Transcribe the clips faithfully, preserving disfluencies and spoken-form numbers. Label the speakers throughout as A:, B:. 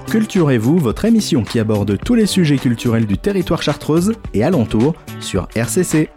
A: Culturez-vous, votre émission qui aborde tous les sujets culturels du territoire chartreuse et alentour sur R C C.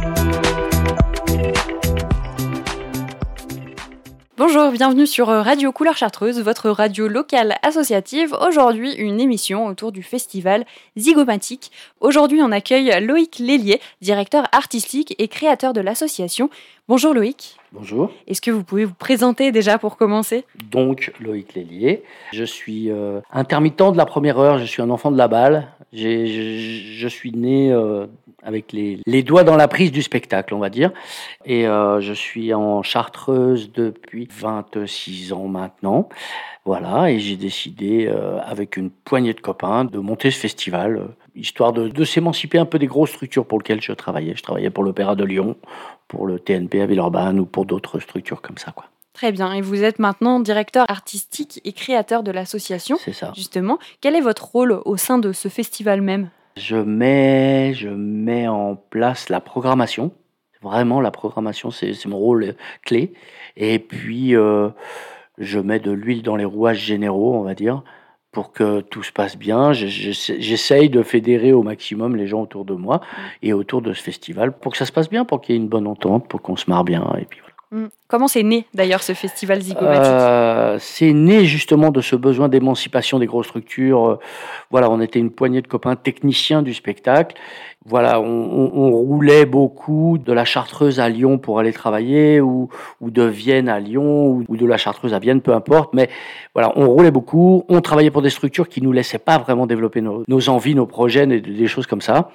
B: Bonjour, bienvenue sur Radio Couleur Chartreuse, votre radio locale associative. Aujourd'hui, une émission autour du festival Zygomatique. Aujourd'hui, on accueille Loïc Lélier, directeur artistique et créateur de l'association. Bonjour Loïc.
C: Bonjour.
B: Est-ce que vous pouvez vous présenter déjà pour commencer ?
C: Donc, Loïc Lélier, je suis euh, intermittent de la première heure, je suis un enfant de la balle. J'ai, je, je suis né euh, avec les, les doigts dans la prise du spectacle, on va dire. Et euh, je suis en Chartreuse depuis vingt-six ans maintenant. Voilà, et j'ai décidé, euh, avec une poignée de copains, de monter ce festival, euh, histoire de, de s'émanciper un peu des grosses structures pour lesquelles je travaillais. Je travaillais pour l'Opéra de Lyon, pour le T N P à Villeurbanne ou pour d'autres structures comme ça, quoi.
B: Très bien, et vous êtes maintenant directeur artistique et créateur de l'association.
C: C'est ça.
B: Justement, quel est votre rôle au sein de ce festival même ?
C: Je mets, je mets en place la programmation. Vraiment, la programmation, c'est, c'est mon rôle clé. Et puis, euh, je mets de l'huile dans les rouages généraux, on va dire, pour que tout se passe bien. Je, je, j'essaye de fédérer au maximum les gens autour de moi et autour de ce festival pour que ça se passe bien, pour qu'il y ait une bonne entente, pour qu'on se marre bien. Et puis voilà.
B: Comment c'est né d'ailleurs ce festival Zygomatique ?
C: euh, C'est né justement de ce besoin d'émancipation des grosses structures. Voilà, on était une poignée de copains techniciens du spectacle. Voilà, on, on, on roulait beaucoup de la Chartreuse à Lyon pour aller travailler, ou, ou de Vienne à Lyon, ou, ou de la Chartreuse à Vienne, peu importe. Mais voilà, on roulait beaucoup. On travaillait pour des structures qui nous laissaient pas vraiment développer nos, nos envies, nos projets, des, des choses comme ça.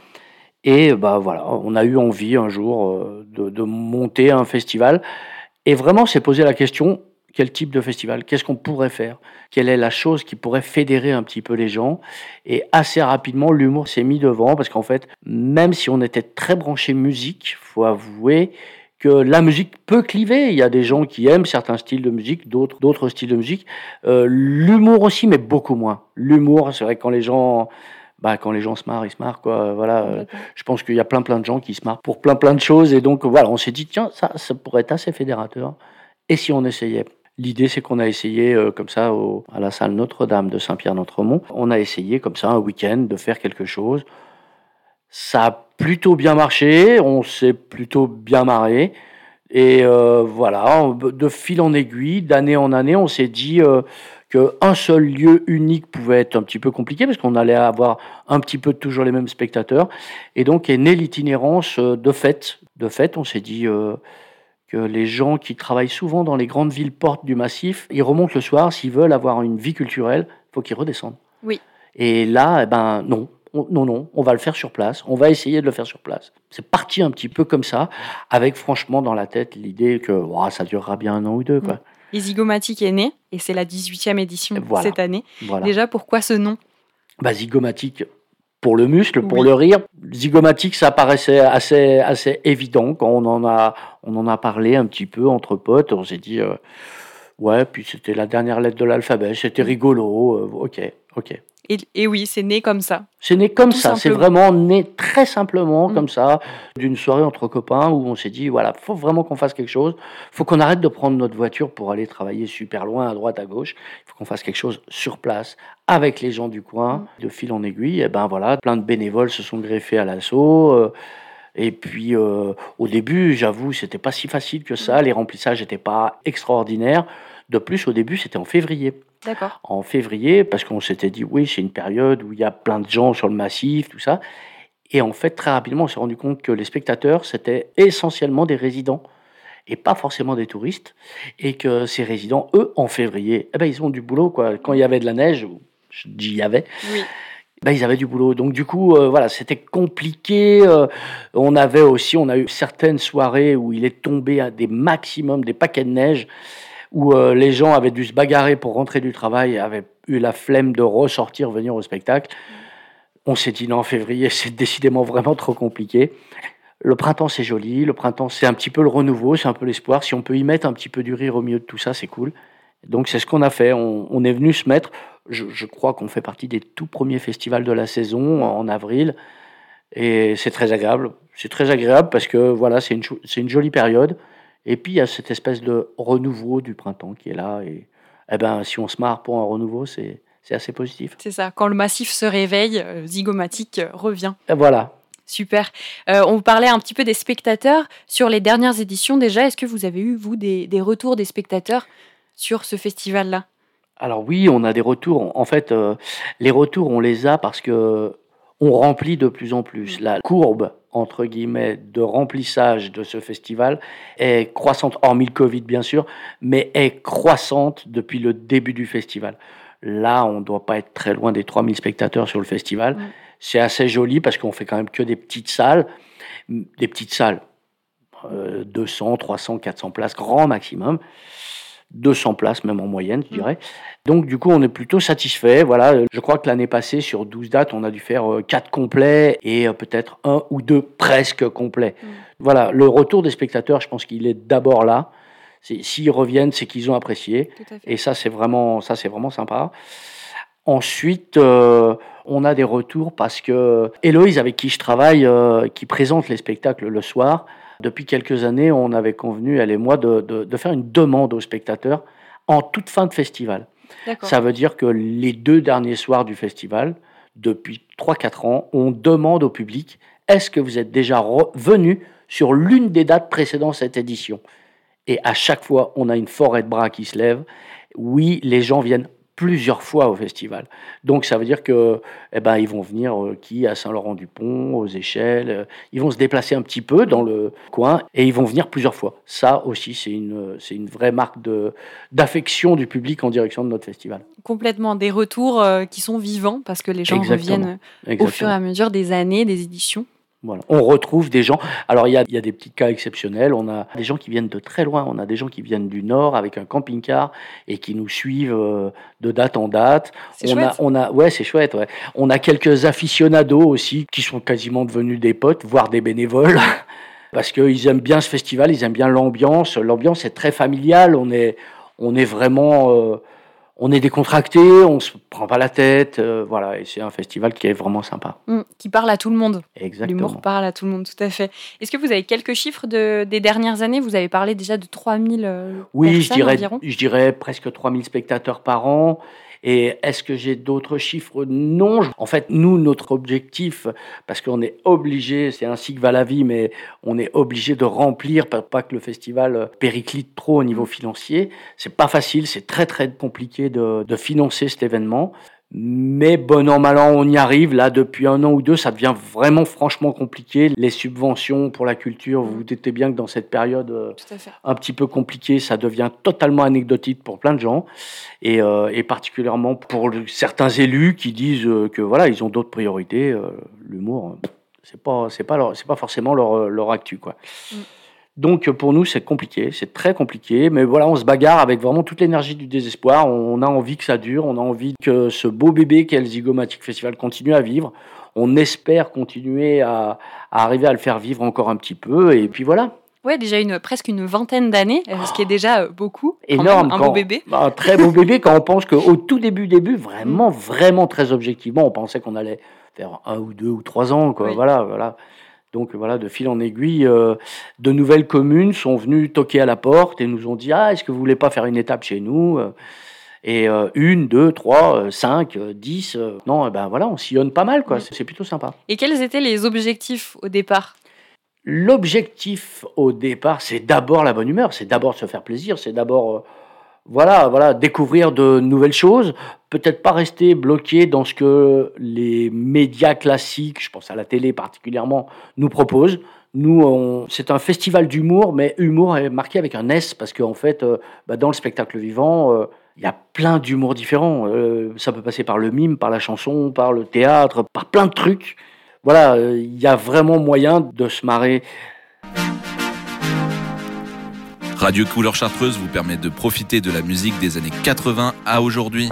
C: Et bah voilà, on a eu envie un jour de, de monter un festival. Et vraiment, c'est poser la question, quel type de festival ? Qu'est-ce qu'on pourrait faire ? Quelle est la chose qui pourrait fédérer un petit peu les gens ? Et assez rapidement, l'humour s'est mis devant, parce qu'en fait, même si on était très branché musique, faut avouer que la musique peut cliver. Il y a des gens qui aiment certains styles de musique, d'autres, d'autres styles de musique. Euh, l'humour aussi, mais beaucoup moins. L'humour, c'est vrai que quand les gens... Bah, quand les gens se marrent, ils se marrent, quoi. Voilà. Euh, je pense qu'il y a plein, plein de gens qui se marrent pour plein, plein de choses. Et donc, voilà, on s'est dit, tiens, ça, ça pourrait être assez fédérateur. Et si on essayait ? L'idée, c'est qu'on a essayé, euh, comme ça, au, à la salle Notre-Dame de Saint-Pierre-d'Entremont. On a essayé, comme ça, un week-end, de faire quelque chose. Ça a plutôt bien marché. On s'est plutôt bien marré. Et euh, voilà, de fil en aiguille, d'année en année, on s'est dit... Euh, qu'un seul lieu unique pouvait être un petit peu compliqué parce qu'on allait avoir un petit peu toujours les mêmes spectateurs. Et donc est née l'itinérance de fait. De fait, on s'est dit euh, que les gens qui travaillent souvent dans les grandes villes portes du massif, ils remontent le soir, s'ils veulent avoir une vie culturelle, il faut qu'ils redescendent.
B: Oui. Et
C: là, eh ben non. On, non, non, on va le faire sur place. On va essayer de le faire sur place. C'est parti un petit peu comme ça, avec franchement dans la tête l'idée que oh, ça durera bien un an ou deux, quoi.
B: Et Zygomatique est né, et c'est la dix-huitième édition
C: voilà.
B: cette année.
C: Voilà.
B: Déjà, pourquoi ce nom ?
C: bah, Zygomatique, pour le muscle, pour
B: oui.
C: le rire. Zygomatique, ça paraissait assez, assez évident quand on en, a, on en a parlé un petit peu entre potes. On s'est dit, euh, ouais, puis c'était la dernière lettre de l'alphabet, c'était rigolo, euh, ok, ok.
B: Et, et oui, c'est né comme ça.
C: C'est né comme
B: Tout
C: ça,
B: simplement.
C: C'est vraiment né très simplement
B: mmh.
C: comme ça, d'une soirée entre copains où on s'est dit, voilà, faut vraiment qu'on fasse quelque chose, faut qu'on arrête de prendre notre voiture pour aller travailler super loin, à droite, à gauche, il faut qu'on fasse quelque chose sur place, avec les gens du coin, mmh. de fil en aiguille, et ben voilà, plein de bénévoles se sont greffés à l'assaut, euh, et puis euh, au début, j'avoue, c'était pas si facile que ça, les remplissages n'étaient pas extraordinaires, de plus, au début, c'était en février.
B: D'accord.
C: En février, parce qu'on s'était dit, oui, c'est une période où il y a plein de gens sur le massif, tout ça. Et en fait, très rapidement, on s'est rendu compte que les spectateurs, c'était essentiellement des résidents et pas forcément des touristes. Et que ces résidents, eux, en février, eh ben, ils ont du boulot, quoi. Quand il y avait de la neige, je dis il y avait,
B: oui.
C: ben, ils avaient du boulot. Donc, du coup, euh, voilà, c'était compliqué. Euh, on avait aussi, on a eu certaines soirées où il est tombé à des maximums, des paquets de neige, où euh, les gens avaient dû se bagarrer pour rentrer du travail, avaient eu la flemme de ressortir, venir au spectacle. On s'est dit non, en février, c'est décidément vraiment trop compliqué. Le printemps, c'est joli. Le printemps, c'est un petit peu le renouveau, c'est un peu l'espoir. Si on peut y mettre un petit peu du rire au milieu de tout ça, c'est cool. Donc, c'est ce qu'on a fait. On, on est venu se mettre... Je, je crois qu'on fait partie des tout premiers festivals de la saison, en avril. Et c'est très agréable. C'est très agréable parce que, voilà, c'est une, c'est une jolie période. Et puis, il y a cette espèce de renouveau du printemps qui est là. Et eh ben, si on se marre pour un renouveau, c'est, c'est assez positif.
B: C'est ça, quand le massif se réveille, euh, Zygomatic euh, revient.
C: Et voilà.
B: Super. Euh, on parlait un petit peu des spectateurs. Sur les dernières éditions déjà, est-ce que vous avez eu, vous, des, des retours des spectateurs sur ce festival-là ?
C: Alors oui, on a des retours. En fait, euh, les retours, on les a parce que on remplit de plus en plus. La courbe, entre guillemets, de remplissage de ce festival est croissante, hormis le Covid bien sûr, mais est croissante depuis le début du festival. Là, on ne doit pas être très loin des trois mille spectateurs sur le festival. Mmh. C'est assez joli parce qu'on fait quand même que des petites salles. Des petites salles, euh, deux cents, trois cents, quatre cents places, grand maximum. deux cents places même en moyenne, je dirais. Donc du coup, on est plutôt satisfait. Voilà, je crois que l'année passée, sur douze dates, on a dû faire quatre complets et peut-être un ou deux presque complets. Mmh. Voilà, le retour des spectateurs, je pense qu'il est d'abord là. C'est, s'ils reviennent, c'est qu'ils ont apprécié. Et ça, c'est vraiment, ça, c'est vraiment sympa. Ensuite, euh, on a des retours parce que Héloïse, avec qui je travaille, euh, qui présente les spectacles le soir, depuis quelques années, on avait convenu, elle et moi, de, de, de faire une demande aux spectateurs en toute fin de festival. D'accord. Ça veut dire que les deux derniers soirs du festival, depuis trois quatre ans, on demande au public « Est-ce que vous êtes déjà re- venu sur l'une des dates précédant cette édition ?» Et à chaque fois, on a une forêt de bras qui se lève. Oui, les gens viennent plusieurs fois au festival. Donc ça veut dire que eh ben ils vont venir euh, qui à Saint-Laurent-du-Pont, aux Échelles, euh, ils vont se déplacer un petit peu dans le coin et ils vont venir plusieurs fois. Ça aussi c'est une c'est une vraie marque de d'affection du public en direction de notre festival.
B: Complètement, des retours euh, qui sont vivants parce que les gens Exactement. reviennent Exactement. au fur et à mesure des années, des éditions.
C: Voilà. On retrouve des gens. Alors, il y a, il y a des petits cas exceptionnels. On a des gens qui viennent de très loin. On a des gens qui viennent du Nord avec un camping-car et qui nous suivent euh, de date en date.
B: C'est
C: on
B: chouette.
C: A, on a, ouais, c'est chouette. Ouais. On a quelques aficionados aussi qui sont quasiment devenus des potes, voire des bénévoles. Parce qu'ils aiment bien ce festival, ils aiment bien l'ambiance. L'ambiance est très familiale. On est, on est vraiment... Euh, On est décontracté, on se prend pas la tête, euh, voilà, et c'est un festival qui est vraiment sympa.
B: Mmh, qui parle à tout le monde.
C: Exactement.
B: L'humour parle à tout le monde, tout à fait. Est-ce que vous avez quelques chiffres de, des dernières années ? Vous avez parlé déjà de trois mille euh,
C: oui,
B: personnes
C: je dirais,
B: environ.
C: je dirais presque trois mille spectateurs par an. Et est-ce que j'ai d'autres chiffres ? Non. En fait, nous, notre objectif, parce qu'on est obligé, c'est ainsi que va la vie, mais on est obligé de remplir, pas que le festival périclite trop au niveau financier. C'est pas facile, c'est très très compliqué de, de financer cet événement. Mais bon an, mal an, on y arrive. Là, depuis un an ou deux, ça devient vraiment franchement compliqué. Les subventions pour la culture, vous vous doutez bien que dans cette période euh, un petit peu compliquée, ça devient totalement anecdotique pour plein de gens. Et, euh, et particulièrement pour le, certains élus qui disent euh, que voilà, ils ont d'autres priorités. Euh, l'humour, euh, c'est pas, c'est pas, leur, c'est pas forcément leur, leur actu, quoi. Mm. Donc pour nous c'est compliqué, c'est très compliqué, mais voilà, on se bagarre avec vraiment toute l'énergie du désespoir. On a envie que ça dure, on a envie que ce beau bébé qu'est le Zygomatic Festival continue à vivre. On espère continuer à, à arriver à le faire vivre encore un petit peu, et puis voilà.
B: Ouais, déjà une, presque une vingtaine d'années, ce qui est déjà beaucoup.
C: Énorme,
B: même, un
C: quand,
B: beau bébé.
C: Un très beau bébé quand on pense qu'au tout début, début, vraiment, vraiment très objectivement, on pensait qu'on allait faire un ou deux ou trois ans, quoi. Oui. Voilà, voilà. Donc voilà, de fil en aiguille, euh, de nouvelles communes sont venues toquer à la porte et nous ont dit « Ah, est-ce que vous voulez pas faire une étape chez nous ?» Et euh, une, deux, trois, cinq, dix, euh, non, eh ben voilà, on sillonne pas mal, quoi. C'est, c'est plutôt sympa.
B: Et quels étaient les objectifs au départ ?
C: L'objectif au départ, c'est d'abord la bonne humeur, c'est d'abord se faire plaisir, c'est d'abord... Euh, Voilà, voilà, découvrir de nouvelles choses, peut-être pas rester bloqué dans ce que les médias classiques, je pense à la télé particulièrement, nous proposent. Nous, on, c'est un festival d'humour, mais humour est marqué avec un S, parce qu'en fait, euh, bah, dans le spectacle vivant, il euh, y a plein d'humours différents. Euh, ça peut passer par le mime, par la chanson, par le théâtre, par plein de trucs. Voilà, il euh, y a vraiment moyen de se marrer.
D: Radio Couleur Chartreuse vous permet de profiter de la musique des années quatre-vingts à aujourd'hui.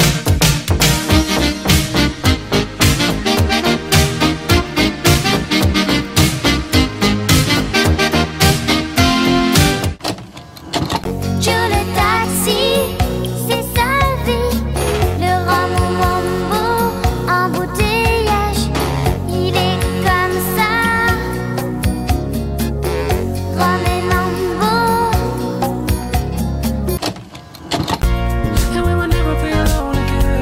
E: And we will never be alone again.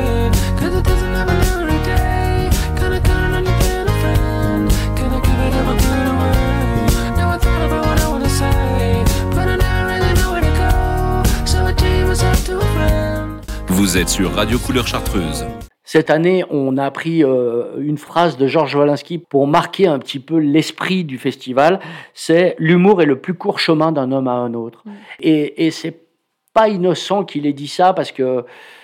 D: Vous êtes sur Radio Couleur Chartreuse.
C: Cette année, on a pris euh, une phrase de Georges Wolinski pour marquer un petit peu l'esprit du festival. C'est « L'humour est le plus court chemin d'un homme à un autre mmh. ». Et, et c'est pas innocent qu'il ait dit ça, parce que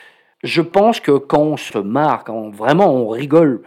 C: je pense que quand on se marre, quand on, vraiment on rigole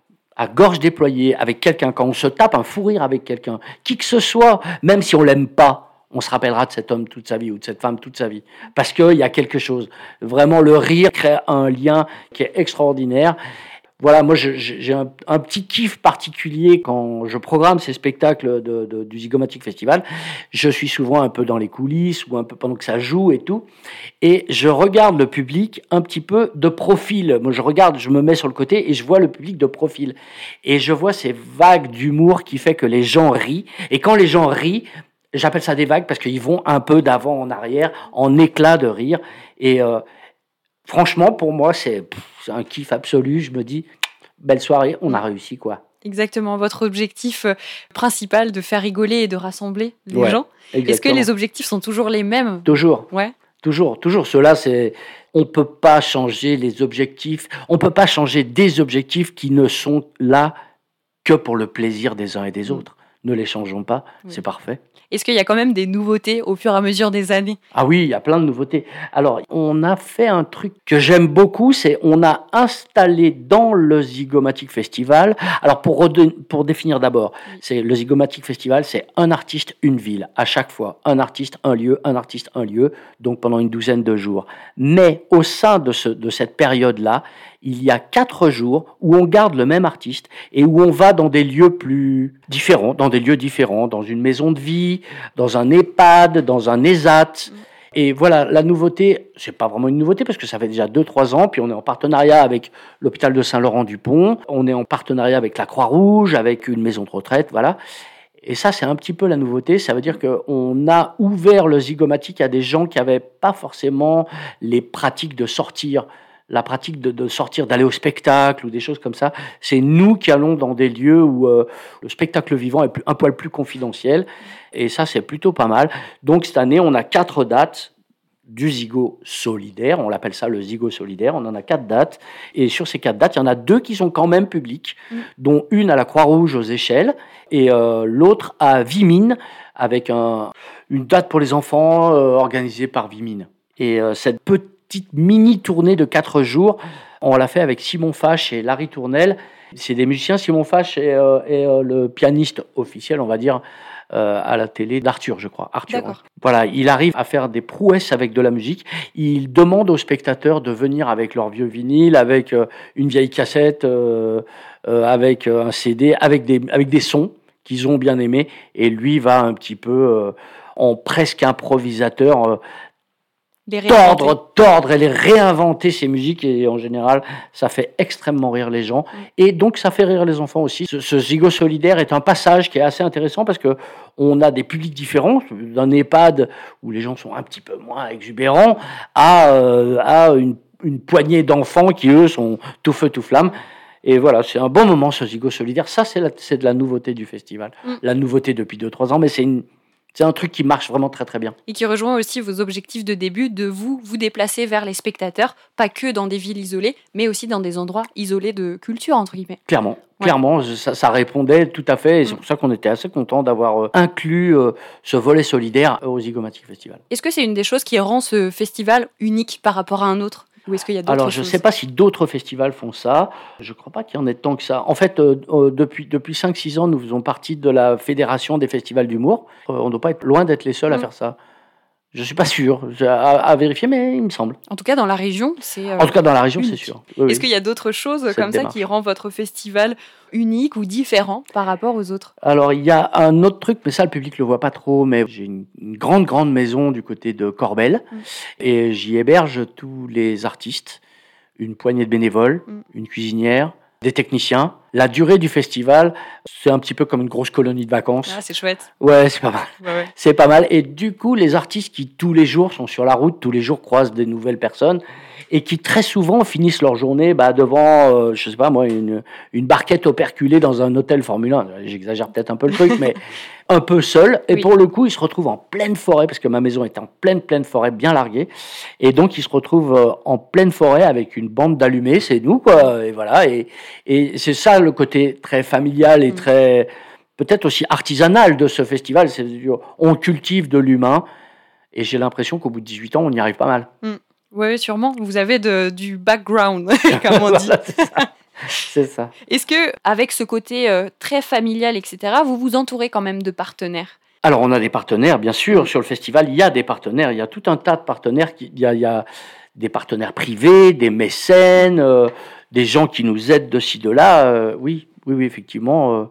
C: à gorge déployée avec quelqu'un, quand on se tape un fou rire avec quelqu'un, qui que ce soit, même si on l'aime pas, on se rappellera de cet homme toute sa vie ou de cette femme toute sa vie. Parce qu'il y a quelque chose. Vraiment, le rire crée un lien qui est extraordinaire. Voilà, moi, je, j'ai un, un petit kiff particulier quand je programme ces spectacles de, de, du Zygomatic Festival. Je suis souvent un peu dans les coulisses ou un peu pendant que ça joue et tout. Et je regarde le public un petit peu de profil. Moi, je regarde, je me mets sur le côté et je vois le public de profil. Et je vois ces vagues d'humour qui fait que les gens rient. Et quand les gens rient, j'appelle ça des vagues parce qu'ils vont un peu d'avant en arrière, en éclat de rire. Et euh, franchement, pour moi, c'est, pff, c'est un kiff absolu. Je me dis, belle soirée, on a réussi, quoi.
B: Exactement, votre objectif principal de faire rigoler et de rassembler les
C: ouais,
B: gens.
C: Exactement.
B: Est-ce que les objectifs sont toujours les mêmes ?
C: Toujours.
B: Ouais.
C: Toujours, toujours. Cela, c'est... On ne peut pas changer les objectifs. On ne peut pas changer des objectifs qui ne sont là que pour le plaisir des uns et des autres. Ne les changeons pas, oui. C'est parfait.
B: Est-ce qu'il y a quand même des nouveautés au fur et à mesure des années ?
C: Ah oui, il y a plein de nouveautés. Alors, on a fait un truc que j'aime beaucoup, c'est on a installé dans le Zygomatic Festival. Alors, pour, redon- pour définir d'abord, c'est le Zygomatic Festival, c'est un artiste, une ville, à chaque fois. Un artiste, un lieu, un artiste, un lieu, donc pendant une douzaine de jours. Mais au sein de, ce, de cette période-là, il y a quatre jours où on garde le même artiste et où on va dans des lieux plus différents, dans des lieux différents, dans une maison de vie, dans un EHPAD, dans un ESAT. Et voilà, la nouveauté, c'est pas vraiment une nouveauté parce que ça fait déjà deux trois ans, puis on est en partenariat avec l'hôpital de Saint-Laurent-du-Pont, on est en partenariat avec la Croix-Rouge, avec une maison de retraite, voilà. Et ça, c'est un petit peu la nouveauté. Ça veut dire qu'on a ouvert le Zygomatic à des gens qui n'avaient pas forcément les pratiques de sortir, la pratique de, de sortir, d'aller au spectacle ou des choses comme ça. C'est nous qui allons dans des lieux où euh, le spectacle vivant est plus, un poil plus confidentiel. Et ça, c'est plutôt pas mal. Donc, cette année, on a quatre dates du Zygo solidaire. On l'appelle ça le Zygo solidaire. On en a quatre dates. Et sur ces quatre dates, il y en a deux qui sont quand même publiques, mmh. dont une à la Croix-Rouge aux Échelles et euh, l'autre à Vimines, avec un, une date pour les enfants euh, organisée par Vimines. Et euh, cette petite petite mini-tournée de quatre jours. On l'a fait avec Simon Fache et Larry Tournel. C'est des musiciens. Simon Fache est, euh, est euh, le pianiste officiel, on va dire, euh, à la télé d'Arthur, je crois. Arthur. D'accord. Voilà, il arrive à faire des prouesses avec de la musique. Il demande aux spectateurs de venir avec leur vieux vinyle, avec euh, une vieille cassette, euh, euh, avec un C D, avec des, avec des sons qu'ils ont bien aimés. Et lui va un petit peu euh, en presque improvisateur euh, tordre, tordre et les réinventer, ces musiques, et en général, ça fait extrêmement rire les gens, mmh. et donc ça fait rire les enfants aussi. Ce, ce Zygo solidaire est un passage qui est assez intéressant parce que on a des publics différents, d'un EHPAD où les gens sont un petit peu moins exubérants, à, euh, à une, une poignée d'enfants qui, eux, sont tout feu, tout flamme. Et voilà, c'est un bon moment, ce Zygo solidaire. Ça, c'est, la, c'est de la nouveauté du festival. Mmh. La nouveauté depuis deux trois ans, mais c'est une... C'est un truc qui marche vraiment très très bien.
B: Et qui rejoint aussi vos objectifs de début, de vous vous déplacer vers les spectateurs, pas que dans des villes isolées, mais aussi dans des endroits isolés de culture, entre guillemets.
C: Clairement, ouais. clairement, ça, ça répondait tout à fait, et c'est mmh. pour ça qu'on était assez contents d'avoir euh, inclus euh, ce volet solidaire au Zygomatic Festival.
B: Est-ce que c'est une des choses qui rend ce festival unique par rapport à un autre ? Ou est-ce qu'il y a d'autres
C: Alors, je ne sais pas si d'autres festivals font ça. Je ne crois pas qu'il y en ait tant que ça. En fait, euh, euh, depuis, depuis cinq six ans, nous faisons partie de la Fédération des festivals d'humour. Euh, on ne doit pas être loin d'être les seuls mmh. à faire ça. Je ne suis pas sûr, à, à vérifier, mais il me semble.
B: En tout cas, dans la région, c'est euh,
C: En tout cas, dans la région,
B: unique.
C: c'est sûr.
B: Oui, Est-ce oui. qu'il y a d'autres choses Cette comme démarche. Ça qui rend votre festival unique ou différent par rapport aux autres ?
C: Alors, il y a un autre truc, mais ça, le public ne le voit pas trop, mais j'ai une, une grande, grande maison du côté de Corbel, mmh. et j'y héberge tous les artistes, une poignée de bénévoles, mmh. une cuisinière, des techniciens. La durée du festival, c'est un petit peu comme une grosse colonie de vacances.
B: Ah, c'est chouette.
C: Ouais, c'est pas mal.
B: Ouais, ouais.
C: C'est pas mal. Et du coup, les artistes qui, tous les jours, sont sur la route, tous les jours croisent des nouvelles personnes, et qui très souvent finissent leur journée bah, devant, euh, je sais pas moi, une, une barquette operculée dans un hôtel Formule un. J'exagère peut-être un peu le truc, mais un peu seul. Et oui. Pour le coup, ils se retrouvent en pleine forêt, parce que ma maison est en pleine, pleine forêt, bien larguée. Et donc, ils se retrouvent en pleine forêt avec une bande d'allumés, c'est nous, quoi. Et voilà. Et, et c'est ça le côté très familial et mmh. très, peut-être aussi artisanal de ce festival. C'est, on cultive de l'humain. Et j'ai l'impression qu'au bout de dix-huit ans, on y arrive pas mal.
B: Mmh. Oui, sûrement. Vous avez de, du background, comme on dit.
C: Voilà, c'est ça. C'est ça.
B: Est-ce que, avec ce côté euh, très familial, et cetera, vous vous entourez quand même de partenaires ?
C: Alors, on a des partenaires, bien sûr. Sur le festival, il y a des partenaires. Il y a tout un tas de partenaires. Qui, il, y a, il y a des partenaires privés, des mécènes, euh, des gens qui nous aident de ci, de là. Euh, oui, oui, oui, effectivement. Euh,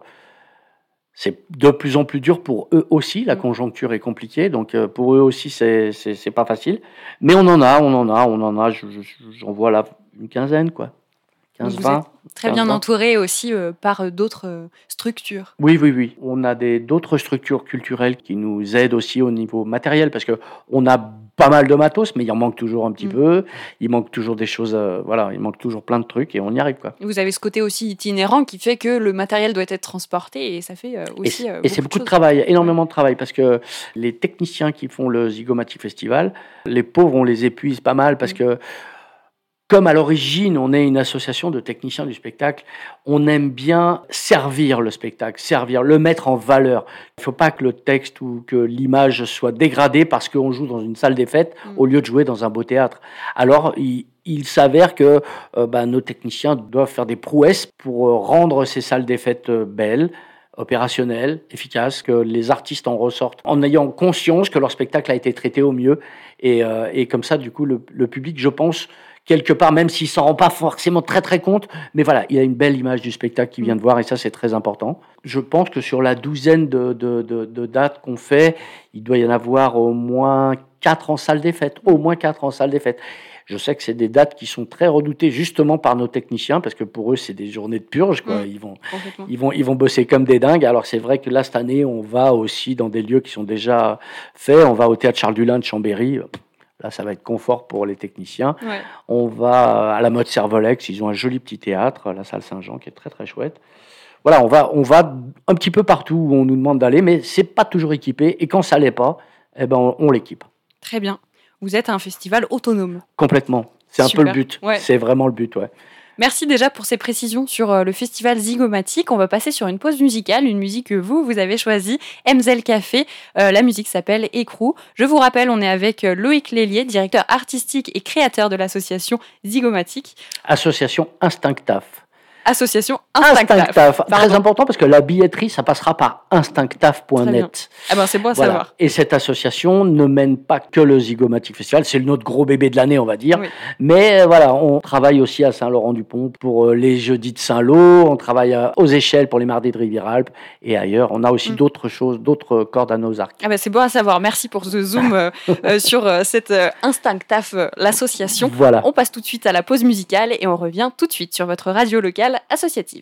C: c'est de plus en plus dur pour eux aussi. La conjoncture est compliquée. Donc, euh, pour eux aussi, c'est, c'est, c'est pas facile. Mais on en a, on en a, on en a. Je, je, j'en vois là une quinzaine, quoi. quinze, vingt.
B: Très bien entouré aussi euh, par d'autres euh, structures.
C: Oui, oui, oui. On a des, d'autres structures culturelles qui nous aident aussi au niveau matériel, parce qu'on a pas mal de matos, mais il en manque toujours un petit mmh. peu. Il manque toujours des choses, euh, voilà, il manque toujours plein de trucs et on y arrive, quoi.
B: Vous avez ce côté aussi itinérant qui fait que le matériel doit être transporté et ça fait euh, aussi
C: Et,
B: euh,
C: et c'est beaucoup de, de travail, énormément ouais. de travail, parce que les techniciens qui font le Zygomatic Festival, les pauvres, on les épuise pas mal, parce mmh. que comme à l'origine, on est une association de techniciens du spectacle, on aime bien servir le spectacle, servir, le mettre en valeur. Il ne faut pas que le texte ou que l'image soit dégradée parce qu'on joue dans une salle des fêtes mmh. au lieu de jouer dans un beau théâtre. Alors, il, il s'avère que euh, bah, nos techniciens doivent faire des prouesses pour euh, rendre ces salles des fêtes euh, belles, opérationnelles, efficaces, que les artistes en ressortent en ayant conscience que leur spectacle a été traité au mieux. Et, euh, et comme ça, du coup, le, le public, je pense, quelque part, même s'il ne s'en rend pas forcément très très compte, mais voilà, il a une belle image du spectacle qu'il vient de voir et ça, c'est très important. Je pense que sur la douzaine de, de, de, de dates qu'on fait, il doit y en avoir au moins quatre en salle des fêtes, au moins quatre en salle des fêtes. Je sais que c'est des dates qui sont très redoutées justement par nos techniciens parce que pour eux, c'est des journées de purge, quoi. Mmh, ils vont, ils vont, ils vont bosser comme des dingues. Alors c'est vrai que là, cette année, on va aussi dans des lieux qui sont déjà faits. On va au Théâtre Charles Dulin de Chambéry. Là, ça va être confort pour les techniciens. Ouais. On va à la mode Servolex. Ils ont un joli petit théâtre, la salle Saint-Jean, qui est très, très chouette. Voilà, on va, on va un petit peu partout où on nous demande d'aller, mais c'est pas toujours équipé. Et quand ça l'est pas, eh ben, on, on l'équipe.
B: Très bien. Vous êtes un festival autonome.
C: Complètement. C'est un Super. peu le but. Ouais. C'est vraiment le but, ouais.
B: Merci déjà pour ces précisions sur le festival Zygomatic. On va passer sur une pause musicale, une musique que vous, vous avez choisie, Emzel Café. Euh, la musique s'appelle Écrou. Je vous rappelle, on est avec Loïc Lélier, directeur artistique et créateur de l'association Zygomatic.
C: Association Instinctaf.
B: Association Instinctaf.
C: Instinctaf. Très important parce que la billetterie, ça passera par instinctaf point net.
B: Ah ben c'est bon à
C: voilà.
B: savoir.
C: Et cette association ne mène pas que le Zygomatic Festival, c'est notre gros bébé de l'année, on va dire. Oui. Mais euh, voilà, on travaille aussi à Saint-Laurent-du-Pont pour euh, les jeudis de Saint-Lô, on travaille euh, aux Échelles pour les mardis de Rivière-Alpes et ailleurs. On a aussi mm. d'autres choses, d'autres cordes à nos arcs.
B: Ah ben c'est bon à savoir. Merci pour ce zoom euh, euh, sur euh, cette euh, Instinctaf, euh, l'association.
C: Voilà.
B: On passe tout de suite à la pause musicale et on revient tout de suite sur votre radio locale associative.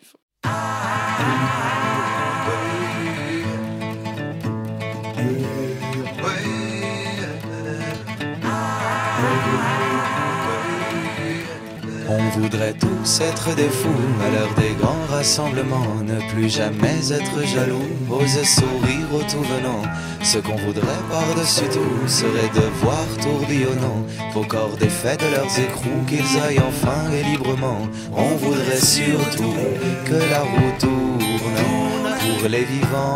E: On voudrait tous être des fous à l'heure des grands rassemblements, ne plus jamais être jaloux, oser sourire au tout venant. Ce qu'on voudrait par-dessus tout serait de voir tourbillonnant vos corps défaits de leurs écrous, qu'ils aillent enfin et librement. On voudrait surtout que la roue tourne pour les vivants.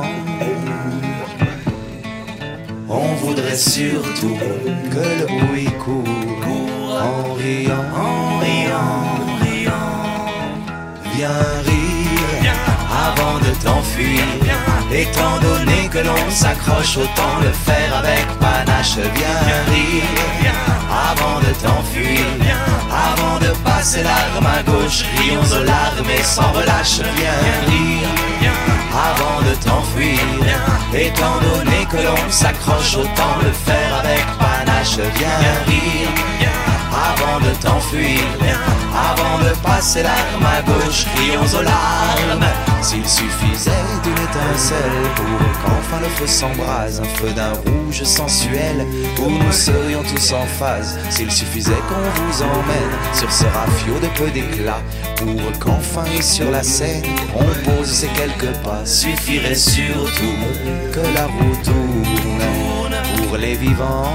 E: On voudrait surtout que le bruit court en riant, en riant, en riant. Viens rire avant de t'enfuir, étant donné que l'on s'accroche, autant le faire avec panache. Viens rire avant de t'enfuir, avant de passer l'arme à gauche, rions aux larmes et sans relâche. Viens rire avant de t'enfuir, étant donné que l'on s'accroche, autant le faire avec panache. Viens rire avant de t'enfuir, avant de passer passer l'arme à gauche, crions aux larmes. S'il suffisait d'une étincelle pour qu'enfin le feu s'embrase, un feu d'un rouge sensuel où nous serions tous en phase. S'il suffisait qu'on vous emmène sur ce rafio de peu d'éclat pour qu'enfin et sur la scène on pose ces quelques pas. Suffirait surtout que la roue tourne pour les vivants.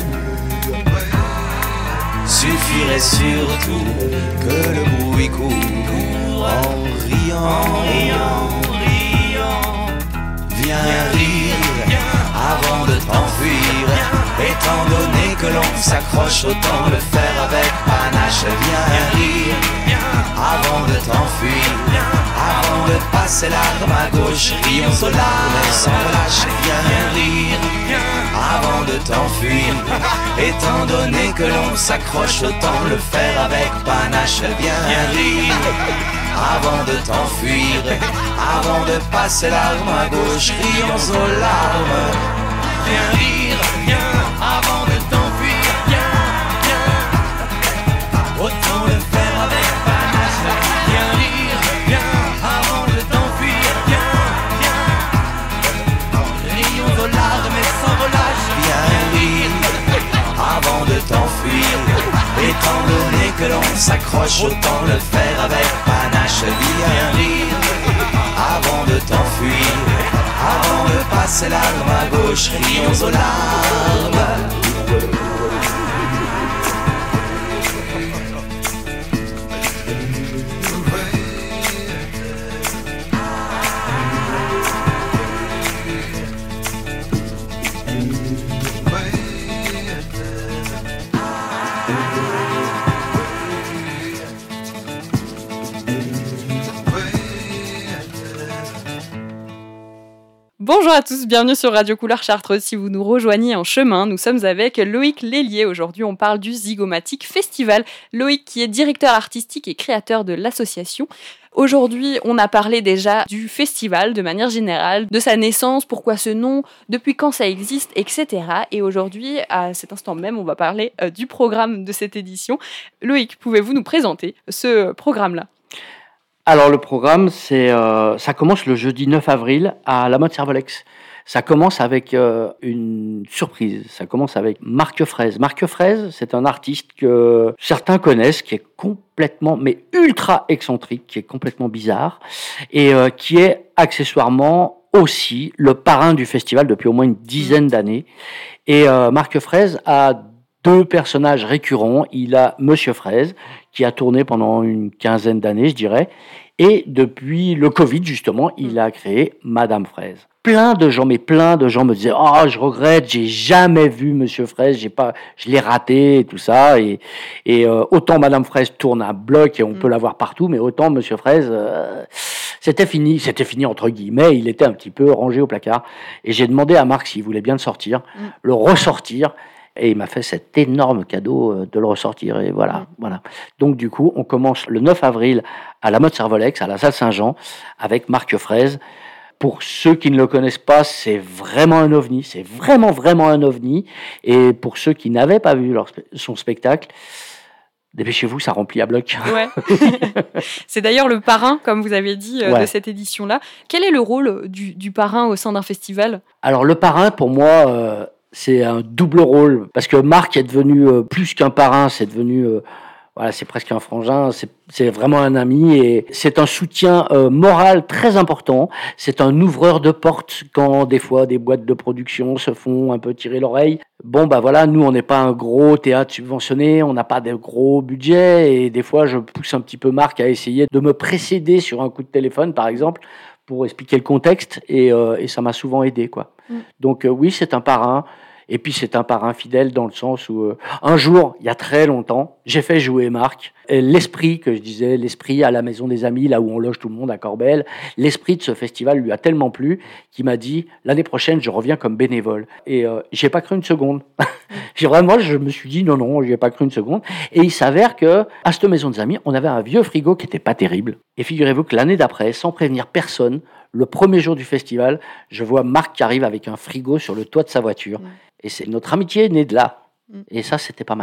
E: Suffirait surtout que le bruit court en riant, en riant, riant. Viens rire avant de t'enfuir, étant donné que l'on s'accroche, autant le faire avec panache. Viens rire avant de t'enfuir, avant de passer l'arme à gauche, rions aux larmes sans relâche. Viens rire avant de t'enfuir, étant donné que l'on s'accroche, autant le faire avec panache. Viens rire avant de t'enfuir, avant de passer l'arme à gauche, rions aux larmes. Viens rire, viens avant de t'enfuir, viens, viens, autant le faire avec panache. Viens rire, viens avant de t'enfuir, viens, viens, rions aux larmes et sans relâche. Viens rire avant de t'enfuir, étant donné que l'on s'accroche, autant le faire avec panache. Viens rire avant de t'enfuir, avant de passer l'arme à gauche, rions aux larmes.
B: Bonjour à tous, bienvenue sur Radio Couleur Chartreuse. Si vous nous rejoignez en chemin, nous sommes avec Loïc Lélier. Aujourd'hui, on parle du Zygomatic Festival. Loïc qui est directeur artistique et créateur de l'association. Aujourd'hui, on a parlé déjà du festival de manière générale, de sa naissance, pourquoi ce nom, depuis quand ça existe, et cetera. Et aujourd'hui, à cet instant même, on va parler euh, du programme de cette édition. Loïc, pouvez-vous nous présenter ce programme-là ?
C: Alors le programme, c'est, euh, ça commence le jeudi neuf avril à la Motte Servolex. Ça commence avec euh, une surprise. Ça commence avec Marc Fraise. Marc Fraise, c'est un artiste que certains connaissent, qui est complètement, mais ultra excentrique, qui est complètement bizarre, et euh, qui est accessoirement aussi le parrain du festival depuis au moins une dizaine d'années. Et euh, Marc Fraise a deux personnages récurrents. Il a Monsieur Fraise, qui a tourné pendant une quinzaine d'années, je dirais. Et depuis le Covid, justement, il a créé Madame Fraise. Plein de gens, mais plein de gens me disaient « Oh, je regrette, j'ai jamais vu Monsieur Fraise, j'ai pas, je l'ai raté et tout ça. » Et, et euh, autant Madame Fraise tourne à bloc et on mmh. peut la voir partout, mais autant Monsieur Fraise, euh, c'était fini. C'était fini entre guillemets, il était un petit peu rangé au placard. Et j'ai demandé à Marc s'il voulait bien le sortir, mmh. le ressortir. Et il m'a fait cet énorme cadeau de le ressortir. Et voilà, mmh. voilà. Donc du coup, on commence le neuf avril à la Motte Servolex, à la salle Saint-Jean, avec Marc Fraise. Pour ceux qui ne le connaissent pas, c'est vraiment un ovni. C'est vraiment, vraiment un ovni. Et pour ceux qui n'avaient pas vu leur, son spectacle, dépêchez-vous, ça remplit à bloc.
B: Ouais. C'est d'ailleurs le parrain, comme vous avez dit, euh, ouais. de cette édition-là. Quel est le rôle du, du parrain au sein d'un festival ?
C: Alors le parrain, pour moi... Euh, c'est un double rôle, parce que Marc est devenu euh, plus qu'un parrain, c'est devenu, euh, voilà, c'est presque un frangin, c'est, c'est vraiment un ami, et c'est un soutien euh, moral très important, c'est un ouvreur de portes quand des fois des boîtes de production se font un peu tirer l'oreille. Bon bah voilà, nous on n'est pas un gros théâtre subventionné, on n'a pas de gros budget, et des fois je pousse un petit peu Marc à essayer de me précéder sur un coup de téléphone par exemple, pour expliquer le contexte, et, euh, et ça m'a souvent aidé, quoi. Mmh. Donc euh, oui, c'est un parrain, et puis c'est un parrain fidèle dans le sens où euh, un jour, il y a très longtemps, j'ai fait jouer Marc, et l'esprit que je disais, l'esprit à la Maison des Amis, là où on loge tout le monde à Corbel, l'esprit de ce festival lui a tellement plu qu'il m'a dit, l'année prochaine, je reviens comme bénévole. Et euh, j'ai pas cru une seconde. J'ai vraiment, je me suis dit non, non, j'ai pas cru une seconde. Et il s'avère que à cette Maison des Amis, on avait un vieux frigo qui était pas terrible. Et figurez-vous que l'année d'après, sans prévenir personne, le premier jour du festival, je vois Marc qui arrive avec un frigo sur le toit de sa voiture. Mmh. Et c'est notre amitié est née de là. Mmh. Et ça, c'était pas mal.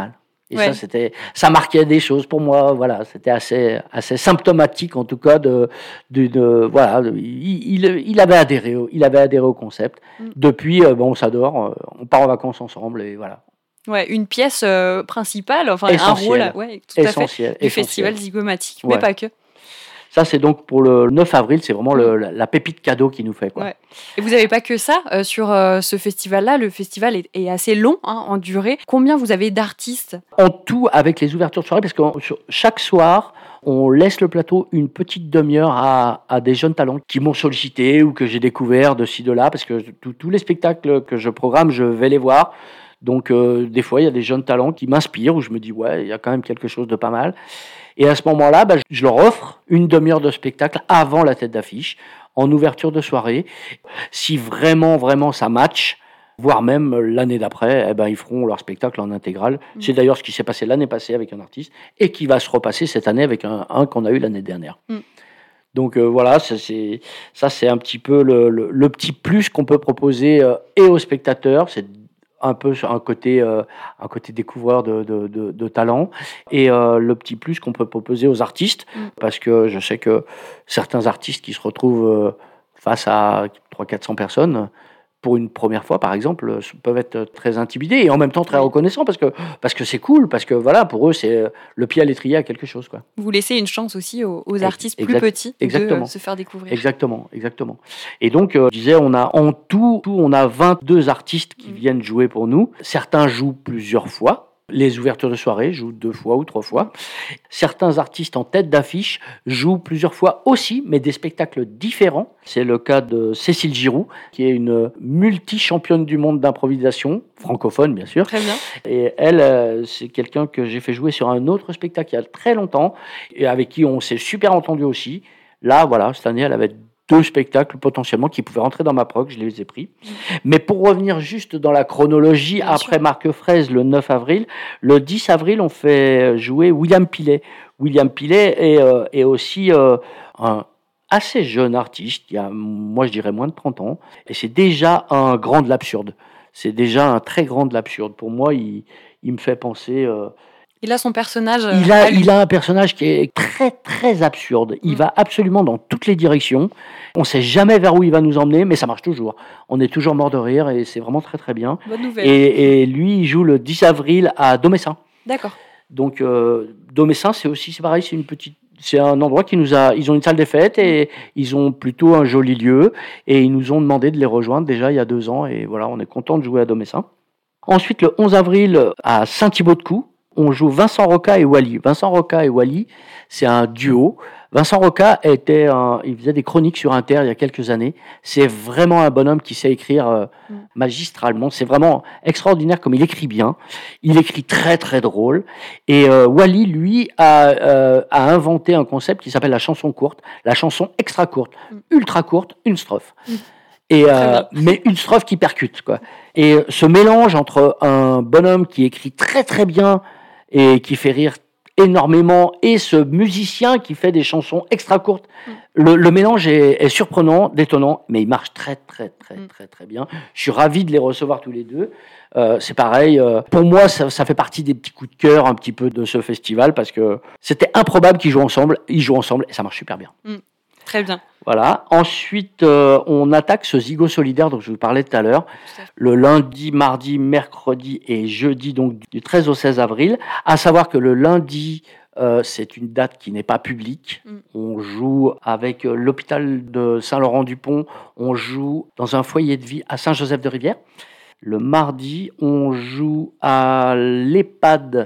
C: Et
B: Ouais.
C: ça, c'était, ça marquait des choses pour moi. Voilà, c'était assez, assez symptomatique en tout cas de, de, de- voilà, de- il, il, il avait adhéré, au, il avait adhéré au concept.
B: Mm.
C: Depuis, euh, bon, on s'adore, euh, on part en vacances ensemble et voilà.
B: Ouais, une pièce euh, principale, enfin
C: Essentielle.
B: un rôle, ouais, tout à fait,
C: Essentiel,
B: du
C: essentiel.
B: festival Zygomatique, mais
C: Ouais.
B: pas que.
C: Ça, c'est donc pour le neuf avril, c'est vraiment
B: Mm.
C: le, la, la pépite cadeau qu'il nous fait, quoi.
B: Ouais. Et vous n'avez pas que ça euh, sur euh, ce festival-là. Le festival est, est assez long hein, en durée. Combien vous avez d'artistes?
C: En tout, avec les ouvertures de soirée, parce que sur- chaque soir, on laisse le plateau une petite demi-heure à, à des jeunes talents qui m'ont sollicité ou que j'ai découvert de ci, de là, parce que tous- tous les spectacles que je programme, je vais les voir. Donc, euh, des fois, il y a des jeunes talents qui m'inspirent, où je me dis, ouais, il y a quand même quelque chose de pas mal. Et à ce moment-là, bah, je leur offre une demi-heure de spectacle avant la tête d'affiche, en ouverture de soirée. Si vraiment, vraiment ça match, voire même l'année d'après, eh ben, ils feront leur spectacle en intégrale.
B: Mmh.
C: C'est d'ailleurs ce qui s'est passé l'année passée avec un artiste et qui va se repasser cette année avec un, un qu'on a eu l'année dernière.
B: Mmh.
C: Donc euh, voilà, ça c'est, ça c'est un petit peu le, le, le petit plus qu'on peut proposer euh, et aux spectateurs. C'est un peu sur un côté, euh, un côté découvreur de, de, de, de talent et euh, le petit plus qu'on peut proposer aux artistes,
B: Mm.
C: parce que je sais que certains artistes qui se retrouvent euh, face à trois cents à quatre cents personnes pour une première fois, par exemple, euh, peuvent être très intimidés et en même temps très
B: Oui.
C: reconnaissants parce que parce que c'est cool, parce que voilà, pour eux c'est euh, le pied à l'étrier à quelque chose, quoi.
B: Vous laissez une chance aussi aux, aux
C: Ex-
B: artistes plus
C: exact-
B: petits de
C: exactement.
B: euh, se faire découvrir.
C: Exactement, exactement. Et donc, euh, je disais, on a en tout, tout, on a vingt-deux artistes qui
B: Mm.
C: viennent jouer pour nous. Certains jouent plusieurs fois. Les ouvertures de soirée jouent deux fois ou trois fois. Certains artistes en tête d'affiche jouent plusieurs fois aussi, mais des spectacles différents. C'est le cas de Cécile Giroux, qui est une multi-championne du monde d'improvisation, francophone bien sûr.
B: Très bien.
C: Et elle, euh, c'est quelqu'un que j'ai fait jouer sur un autre spectacle il y a très longtemps, et avec qui on s'est super entendu aussi. Là, voilà, cette année, elle avait deux spectacles potentiellement qui pouvaient rentrer dans ma prog, je les ai pris.
B: Mmh.
C: Mais pour revenir juste dans la chronologie,
B: Bien
C: après
B: sûr.
C: Marc Fraise, le neuf avril, le dix avril, on fait jouer William Pilet. William Pilet est, euh, est aussi euh, un assez jeune artiste, il y a, moi je dirais moins de trente ans, et c'est déjà un grand de l'absurde. C'est déjà un très grand de l'absurde. Pour moi, il, il me fait penser... euh,
B: Il a son personnage. euh,
C: il a,
B: à lui.
C: il a un personnage qui est très très absurde. Il
B: Mm.
C: va absolument dans toutes les directions. On sait jamais vers où il va nous emmener, mais ça marche toujours. On est toujours mort de rire et c'est vraiment très très bien.
B: Bonne nouvelle.
C: Et, et lui, il joue le dix avril à Domessin.
B: D'accord.
C: Donc euh, Domessin, c'est aussi c'est pareil, c'est une petite, c'est un endroit qui nous a. Ils ont une salle des fêtes et ils ont plutôt un joli lieu et ils nous ont demandé de les rejoindre déjà il y a deux ans et voilà, on est content de jouer à Domessin. Ensuite, le onze avril à Saint-Thibaud-de-Cou, on joue Vincent Roca et Wally. Vincent Roca et Wally, c'est un duo. Vincent Roca était un, il faisait des chroniques sur Inter il y a quelques années. C'est vraiment un bonhomme qui sait écrire euh,
B: Mm.
C: magistralement. C'est vraiment extraordinaire comme il écrit bien. Il écrit très très drôle. Et euh, Wally, lui, a, euh, a inventé un concept qui s'appelle la chanson courte, la chanson extra courte,
B: Mm.
C: ultra courte, une strophe.
B: Mm.
C: Et,
B: Très
C: euh,
B: bien.
C: mais une strophe qui percute, quoi. Et euh, ce mélange entre un bonhomme qui écrit très très bien et qui fait rire énormément et ce musicien qui fait des chansons extra courtes,
B: Mm.
C: le, le mélange est, est surprenant, détonnant, mais il marche très très très
B: Mm.
C: très très bien. Je suis ravi de les recevoir tous les deux. Euh, c'est pareil, euh, pour moi ça, ça fait partie des petits coups de cœur un petit peu de ce festival parce que c'était improbable qu'ils jouent ensemble, ils jouent ensemble et ça marche super bien.
B: Très bien.
C: Voilà. Ensuite, euh, on attaque ce Zigo solidaire dont je vous parlais tout à l'heure,
B: Tout à fait.
C: le lundi, mardi, mercredi et jeudi, donc du treize au seize avril. À savoir que le lundi, euh, c'est une date qui n'est pas publique.
B: Mm.
C: On joue avec euh, l'hôpital de Saint-Laurent-du-Pont, on joue dans un foyer de vie à Saint-Joseph-de-Rivière. Le mardi, on joue à l'EHPAD,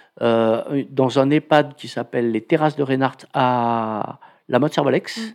C: euh, dans un EHPAD qui s'appelle les Terrasses de Reinhardt à la Motte-Servolex.
B: Mm.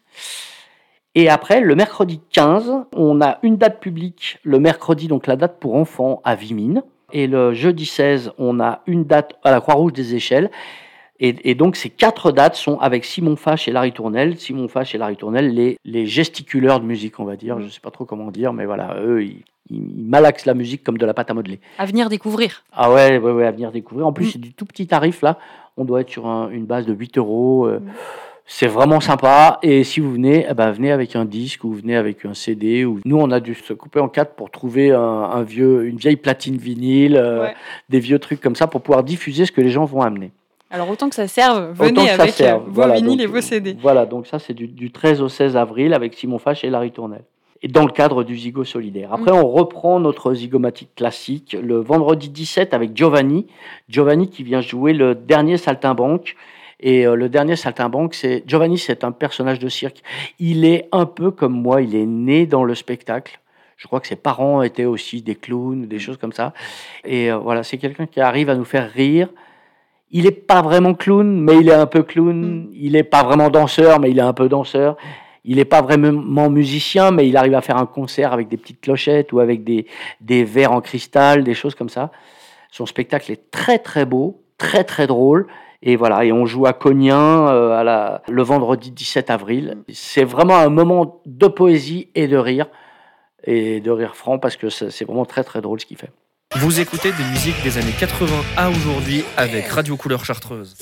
C: Et après, le mercredi quinze, on a une date publique, le mercredi, donc la date pour enfants à Vimines. Et le jeudi seize, on a une date à la Croix-Rouge des Échelles. Et, et donc, ces quatre dates sont avec Simon Fache et Larry Tournelle. Simon Fache et Larry Tournelle, les, les gesticuleurs de musique, on va dire. Je ne sais pas trop comment dire, mais voilà, eux, ils, ils malaxent la musique comme de la pâte à modeler.
B: À venir découvrir.
C: Ah ouais, ouais, ouais, à venir découvrir. En plus,
B: Mm.
C: c'est du tout petit tarif, là. On doit être sur un- une base de huit euros. euh,
B: Mm.
C: C'est vraiment sympa. Et si vous venez, eh ben, venez avec un disque ou venez avec un C D. Ou... Nous, on a dû se couper en quatre pour trouver un, un vieux, une vieille platine vinyle, euh, ouais. des vieux trucs comme ça pour pouvoir diffuser ce que les gens vont amener.
B: Alors autant que ça serve, venez avec serve. vos
C: voilà,
B: vinyles
C: donc,
B: et vos C D.
C: Voilà, donc ça c'est du, du treize au seize avril avec Simon Fache et Larry Tournelle. Et dans le cadre du Zigo Solidaire. Après, mmh. on reprend notre Zigomatique classique le vendredi dix-sept avec Giovanni. Giovanni qui vient jouer le dernier Saltimbanque. Et euh, le dernier Saltimbanque, c'est Giovanni, c'est un personnage de cirque. Il est un peu comme moi, il est né dans le spectacle. Je crois que ses parents étaient aussi des clowns, des choses comme ça. Et euh, voilà, c'est quelqu'un qui arrive à nous faire rire. Il n'est pas vraiment clown, mais il est un peu clown. Mmh. Il n'est pas vraiment danseur, mais il est un peu danseur. Il n'est pas vraiment musicien, mais il arrive à faire un concert avec des petites clochettes ou avec des, des verres en cristal, des choses comme ça. Son spectacle est très très beau, très très drôle. Et voilà, et on joue à Cognien euh, à la, le vendredi dix-sept avril. C'est vraiment un moment de poésie et de rire, et de rire franc, parce que c'est vraiment très très drôle ce qu'il fait.
F: Vous écoutez des musiques des années quatre-vingts à aujourd'hui avec Radio Couleur Chartreuse.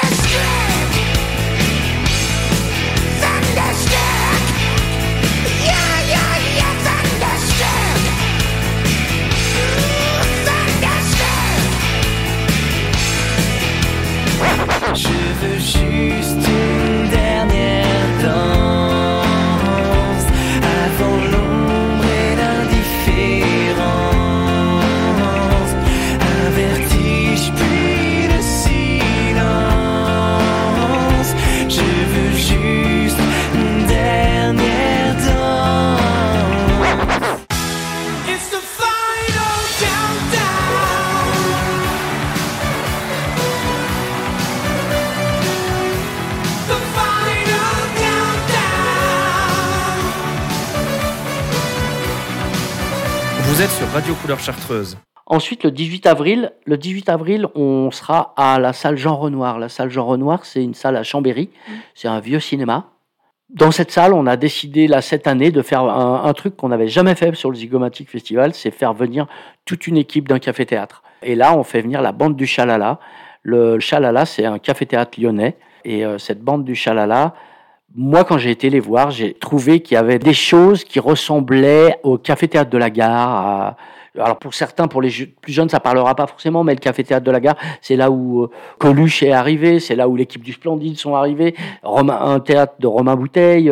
E: Je veux juste une dernière danse avant l'ombre et l'indifférence, un vertige puis le silence. Je veux juste une dernière danse. It's the final countdown.
F: Vous êtes sur Radio Couleur Chartreuse.
C: Ensuite, le dix-huit avril, le dix-huit avril, on sera à la salle Jean Renoir. La salle Jean Renoir, c'est une salle à Chambéry. Mmh. C'est un vieux cinéma. Dans cette salle, on a décidé là cette année de faire un, un truc qu'on n'avait jamais fait sur le Zigomatic Festival, c'est faire venir toute une équipe d'un café-théâtre. Et là, on fait venir la bande du Chalala. Le Chalala, c'est un café-théâtre lyonnais. Et euh, cette bande du Chalala, moi, quand j'ai été les voir, j'ai trouvé qu'il y avait des choses qui ressemblaient au café-théâtre de la Gare. À... Alors pour certains, pour les plus jeunes, ça parlera pas forcément, mais le café-théâtre de la Gare, c'est là où Coluche est arrivé, c'est là où l'équipe du Splendide sont arrivés, Romain, un théâtre de Romain Bouteille.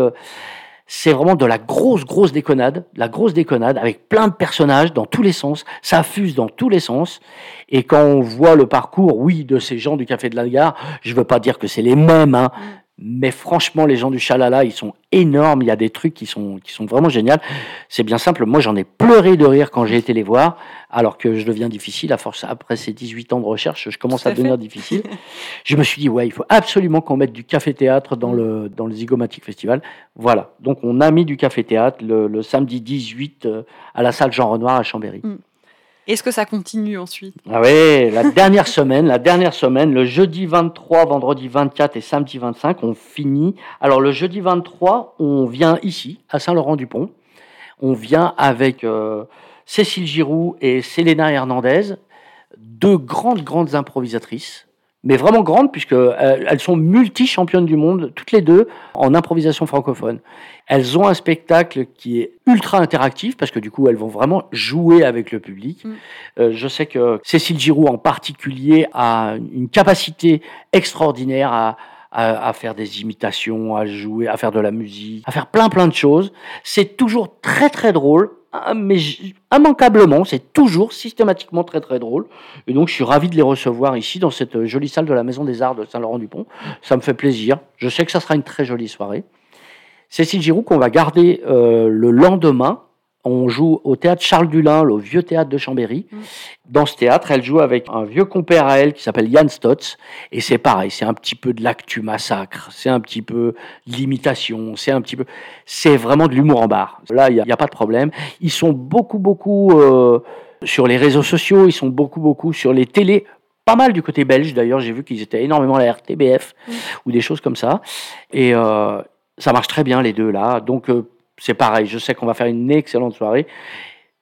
C: C'est vraiment de la grosse, grosse déconnade, de la grosse déconnade, avec plein de personnages dans tous les sens, ça fuse dans tous les sens. Et quand on voit le parcours, oui, de ces gens du Café de la Gare, je veux pas dire que c'est les mêmes, hein, mais franchement, les gens du Chalala, ils sont énormes. Il y a des trucs qui sont, qui sont vraiment géniaux. C'est bien simple. Moi, j'en ai pleuré de rire quand j'ai été les voir, alors que je deviens difficile. À force, après ces dix-huit ans de recherche, je commence à devenir difficile. Je me suis dit, ouais, il faut absolument qu'on mette du café-théâtre dans le, dans le Zigomatic Festival. Voilà. Donc, on a mis du café-théâtre le, le samedi dix-huit euh, à la salle Jean Renoir à Chambéry.
B: Mm. Est-ce que ça continue ensuite ?
C: Ah oui, la dernière semaine, la dernière semaine, le jeudi vingt-trois, vendredi vingt-quatre et samedi vingt-cinq, on finit. Alors le jeudi vingt-trois, on vient ici, à Saint-Laurent-du-Pont. On vient avec euh, Cécile Giroux et Selena Hernandez, deux grandes, grandes improvisatrices, mais vraiment grandes, puisque euh, elles sont multi-championnes du monde, toutes les deux, en improvisation francophone. Elles ont un spectacle qui est ultra interactif, parce que du coup, elles vont vraiment jouer avec le public. Mmh. Euh, je sais que Cécile Giroux, en particulier, a une capacité extraordinaire à, à, à faire des imitations, à jouer, à faire de la musique, à faire plein, plein de choses. C'est toujours très, très drôle. Mais immanquablement, c'est toujours systématiquement très très drôle. Et donc je suis ravi de les recevoir ici dans cette jolie salle de la Maison des Arts de Saint-Laurent-du-Pont. Ça me fait plaisir. Je sais que ça sera une très jolie soirée. Cécile Giroux qu'on va garder euh, le lendemain. On joue au théâtre Charles Dulin, le vieux théâtre de Chambéry. Mmh. Dans ce théâtre, elle joue avec un vieux compère à elle qui s'appelle Yann Stotz. Et c'est pareil, c'est un petit peu de l'actu massacre, c'est un petit peu de l'imitation, c'est un petit peu... C'est vraiment de l'humour en barre. Là, il n'y a, a pas de problème. Ils sont beaucoup, beaucoup euh, sur les réseaux sociaux, ils sont beaucoup, beaucoup sur les télés. Pas mal du côté belge, d'ailleurs. J'ai vu qu'ils étaient énormément à la R T B F mmh. ou des choses comme ça. Et euh, ça marche très bien, les deux, là. Donc... Euh, c'est pareil, je sais qu'on va faire une excellente soirée.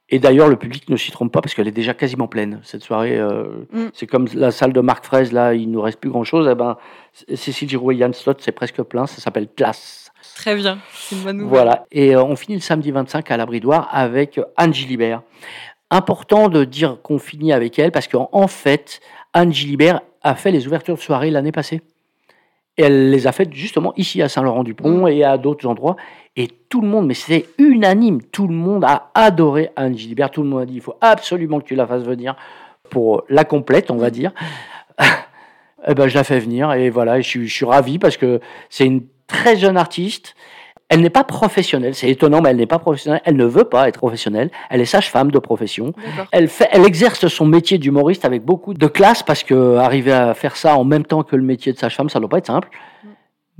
C: Et d'ailleurs, le public ne s'y trompe pas parce qu'elle est déjà quasiment pleine. Cette soirée, euh,
B: Mm.
C: c'est comme la salle de Marc Fraise, là, il nous reste plus grand-chose. Eh ben, Cécile Giroux et Yann Slott, c'est presque plein. Ça s'appelle Classe.
B: Très bien, c'est une bonne nouvelle.
C: Voilà. Et euh, on finit le samedi vingt-cinq à la Bridoire avec Anne Gilibert. Important de dire qu'on finit avec elle parce qu'en en fait, Anne Gilibert a fait les ouvertures de soirée l'année passée. Et elle les a faites justement ici à Saint-Laurent-du-Pont
B: Mm.
C: et à d'autres endroits. Et tout le monde, mais c'est unanime, tout le monde a adoré Anne Gilibert. Tout le monde a dit il faut absolument que tu la fasses venir pour la complète, on va dire. Eh ben, je la fais venir et voilà, je suis, je suis ravi parce que c'est une très jeune artiste. Elle n'est pas professionnelle, c'est étonnant, mais elle n'est pas professionnelle. Elle ne veut pas être professionnelle. Elle est sage-femme de profession.
B: D'accord.
C: Elle, fait, elle exerce son métier d'humoriste avec beaucoup de classe parce que arriver à faire ça en même temps que le métier de sage-femme, ça ne doit pas être simple.
B: Mm.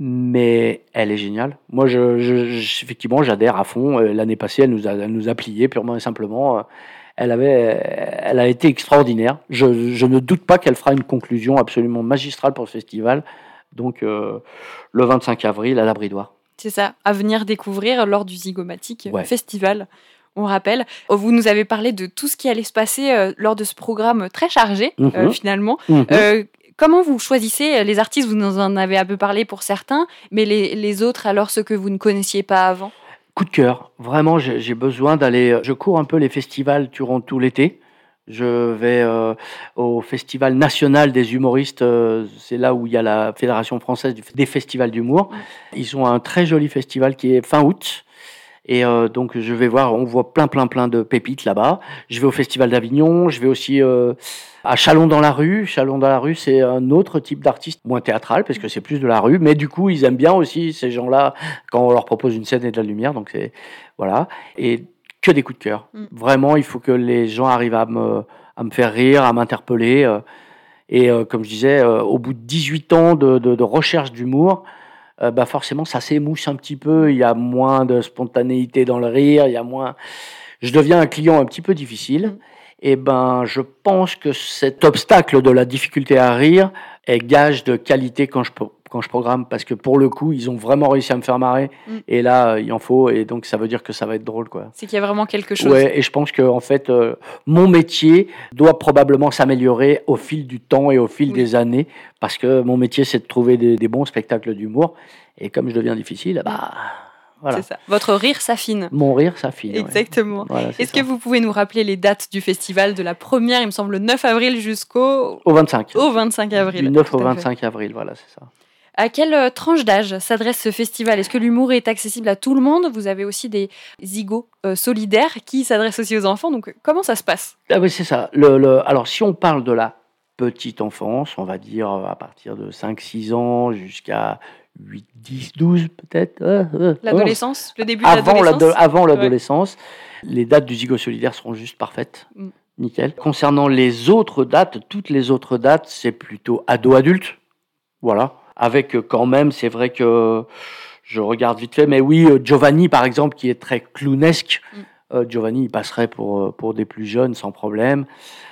C: Mais elle est géniale. Moi, je, je, je- effectivement, j'adhère à fond. Euh, L'année passée, elle nous a, elle nous a plié purement et simplement. Euh, Elle, avait, elle a été extraordinaire. Je, je ne doute pas qu'elle fera une conclusion absolument magistrale pour le festival. Donc, euh, le vingt-cinq avril à la Bridoire.
B: C'est ça, à venir découvrir lors du Zygomatic
C: Ouais.
B: Festival. On rappelle, vous nous avez parlé de tout ce qui allait se passer euh, lors de ce programme très chargé,
C: Mhm.
B: euh, finalement.
C: Mhm.
B: Euh, comment vous choisissez les artistes? Vous nous en avez un peu parlé pour certains, mais les, les autres, alors ceux que vous ne connaissiez pas avant?
C: Coup de cœur. Vraiment, j'ai j'ai besoin d'aller. Je cours un peu les festivals durant tout l'été. Je vais euh, au Festival national des humoristes. euh, c'est là où il y a la Fédération française du- des festivals d'humour. Ils ont un très joli festival qui est fin août. Et euh, donc, je vais voir, on voit plein, plein, plein de pépites là-bas. Je vais au Festival d'Avignon. Je vais aussi euh, à Chalon dans la rue. Chalon dans la rue, c'est un autre type d'artiste, moins théâtral, parce que c'est plus de la rue. Mais du coup, ils aiment bien aussi ces gens-là quand on leur propose une scène et de la lumière. Donc, c'est. Voilà. Et que des coups de cœur.
B: Mm.
C: Vraiment, il faut que les gens arrivent à me, à me faire rire, à m'interpeller. euh, Et euh, comme je disais, euh, au bout de dix-huit ans de, de, de recherche d'humour, euh, bah forcément, ça s'émousse un petit peu. Il y a moins de spontanéité dans le rire. Il y a moins. Je deviens un client un petit peu difficile.
B: Mm.
C: Et ben, je pense que cet obstacle de la difficulté à rire est gage de qualité quand je pro- quand je programme, parce que pour le coup, ils ont vraiment réussi à me faire marrer.
B: Mm.
C: Et là, euh, il en faut. Et donc, ça veut dire que ça va être drôle, quoi.
B: C'est qu'il y a vraiment quelque chose.
C: Ouais, et je pense que en fait, euh, mon métier doit probablement s'améliorer au fil du temps et au fil
B: Oui.
C: des années, parce que mon métier, c'est de trouver des, des bons spectacles d'humour. Et comme je deviens difficile, bah voilà,
B: C'est ça. Votre rire s'affine.
C: mon rire, ça file. ouais.
B: Exactement.
C: Voilà, c'est
B: Est-ce
C: ça.
B: que vous pouvez nous rappeler les dates du festival de la première, il me semble, le neuf avril jusqu'au
C: Au vingt-cinq.
B: au vingt-cinq avril?
C: Du neuf
B: Tout
C: au
B: à fait.
C: vingt-cinq avril, voilà, c'est ça.
B: À quelle euh, tranche d'âge s'adresse ce festival? Est-ce que l'humour est accessible à tout le monde? Vous avez aussi des zygos euh, solidaires qui s'adressent aussi aux enfants. Donc, euh, comment ça se passe?
C: Ah oui, c'est ça. Le, le- alors, si on parle de la petite enfance, on va dire euh, à partir de cinq six ans jusqu'à huit dix douze peut-être. euh, euh, onze.
B: L'adolescence? Le début de
C: Avant
B: l'adolescence?
C: l'ado- avant l'adolescence, les dates du Zygo solidaire seront juste parfaites.
B: Mm.
C: Nickel. Concernant les autres dates, toutes les autres dates, c'est plutôt ado-adulte. Voilà. Avec euh, quand même, c'est vrai que je regarde vite fait, mais oui, euh, Giovanni, par exemple, qui est très clownesque,
B: Mm.
C: euh, Giovanni, il passerait pour, euh, pour des plus jeunes sans problème.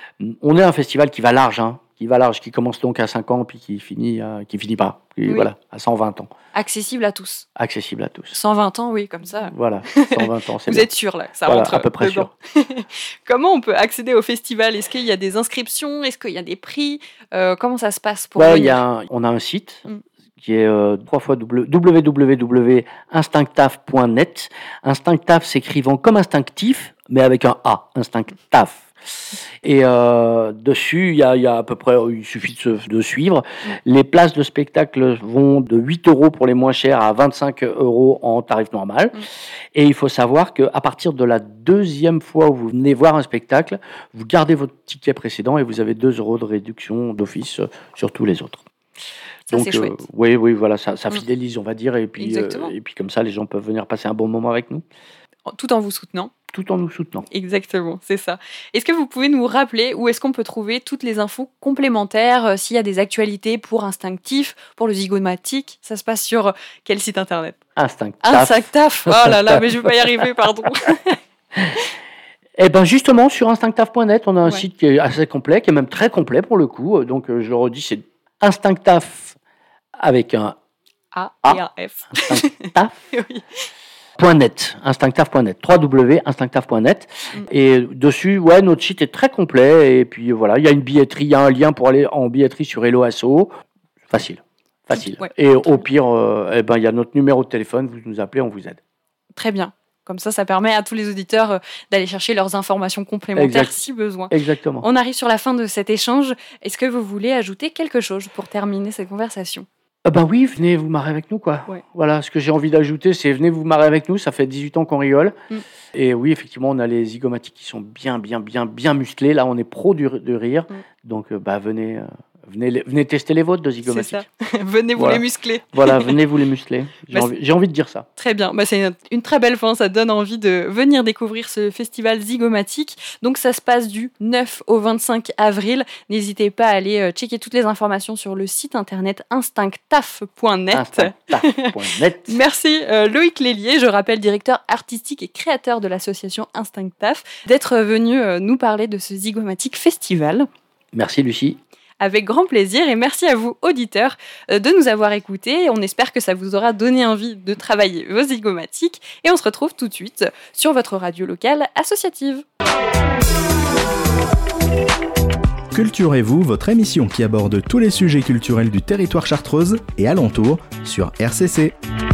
C: On est un festival qui va large, hein, qui va large, qui commence donc à cinq ans, puis qui finit, à- qui finit pas, qui-
B: Oui.
C: voilà, à cent vingt ans.
B: Accessible à tous.
C: Accessible à tous.
B: cent vingt ans, oui, comme ça.
C: Voilà, cent vingt ans, c'est
B: Vous
C: bien.
B: êtes sûr, là, que ça
C: Voilà,
B: rentre
C: à peu près
B: dedans. Comment on peut accéder au festival? Est-ce qu'il y a des inscriptions? Est-ce qu'il y a des prix? Euh, Comment ça se passe pour
C: Ouais,
B: venir?
C: il y a un- on a un site
B: Mm.
C: qui est euh, trois fois w w w point instinctaf point net. Instinctaf s'écrivant comme instinctif, mais avec un A, instinctaf. Et euh, dessus, il y a, il y a à peu près, il suffit de, se- de suivre. Les places de spectacle vont de huit euros pour les moins chers à vingt-cinq euros en tarif normal.
B: Mm.
C: Et il faut savoir qu'à partir de la deuxième fois où vous venez voir un spectacle, vous gardez votre ticket précédent et vous avez deux euros de réduction d'office euh, sur tous les autres.
B: Ça,
C: Donc,
B: c'est
C: euh,
B: chouette.
C: oui, oui, voilà, ça, ça
B: Mm.
C: fidélise, on va dire, et puis,
B: Exactement.
C: euh, et puis comme ça, les gens peuvent venir passer un bon moment avec nous,
B: Tout en vous soutenant.
C: tout en nous soutenant.
B: Exactement, c'est ça. Est-ce que vous pouvez nous rappeler où est-ce qu'on peut trouver toutes les infos complémentaires, euh, s'il y a des actualités pour Instinctif, pour le Zygomatic? Ça se passe sur euh, quel site internet?
C: Instinctaf.
B: Instinctaf. Oh là là, mais je vais pas y arriver, pardon.
C: Eh ben justement, sur instinctaf point net, on a un
B: Ouais.
C: site qui est assez complet, qui est même très complet pour le coup. Donc, euh, je le redis, c'est Instinctaf avec un
B: A
C: Ah.
B: et un F.
C: Instinctaf.
B: Oui.
C: .net, instinctaf point net, w w w point instinctaf point net. Mm. Et dessus, ouais, notre site est très complet. Et puis voilà, il y a une billetterie, il y a un lien pour aller en billetterie sur Hello Asso. Facile, facile. Ouais. Et au pire, euh, eh ben, il y a notre numéro de téléphone, vous nous appelez, on vous aide.
B: Très bien. Comme ça, ça permet à tous les auditeurs d'aller chercher leurs informations complémentaires exact. Si besoin.
C: Exactement.
B: On arrive sur la fin de cet échange. Est-ce que vous voulez ajouter quelque chose pour terminer cette conversation ?
C: Ah bah oui, venez vous marrer avec nous, quoi. Ouais. Voilà, ce que j'ai envie d'ajouter, c'est venez vous marrer avec nous. Ça fait dix-huit ans qu'on rigole. Mm. Et oui, effectivement, on a les zygomatiques qui sont bien, bien, bien, bien musclés. Là, on est pro du, de rire. Mm. Donc, bah venez... Euh... Venez, venez tester les vôtres de zygomatiques.
B: C'est ça. Venez vous voilà. les muscler.
C: Voilà, venez vous les muscler. J'ai, bah, envie, j'ai envie de dire ça.
B: Très bien. Bah, c'est une, une très belle fin. Ça donne envie de venir découvrir ce festival zygomatique. Donc, ça se passe du neuf au vingt-cinq avril. N'hésitez pas à aller euh, checker toutes les informations sur le site internet instinctaf point net.
C: instinctaf point net.
B: Merci euh, Loïc Lélier, je rappelle directeur artistique et créateur de l'association Instinctaf, d'être venu euh, nous parler de ce zygomatique festival.
C: Merci Lucie.
B: Avec grand plaisir et merci à vous, auditeurs, de nous avoir écoutés. On espère que ça vous aura donné envie de travailler vos zygomatiques et on se retrouve tout de suite sur votre radio locale associative.
A: Culturez-vous, votre émission qui aborde tous les sujets culturels du territoire chartreuse et alentour sur R C C.